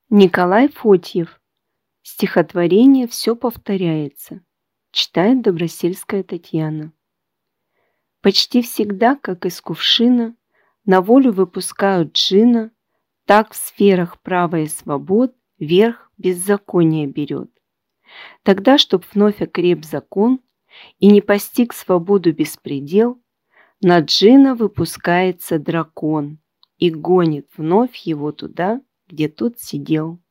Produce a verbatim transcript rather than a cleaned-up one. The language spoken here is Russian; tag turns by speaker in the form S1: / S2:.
S1: Николай Фотьев. Стихотворение «Все повторяется». Читает Добросельская Татьяна. Почти всегда, как из кувшина, на волю выпускают джина, так в сферах права и свобод верх беззаконие берет. Тогда, чтоб вновь окреп закон и не постиг свободу беспредел, на джина выпускается дракон и гонит вновь его туда, где тот сидел.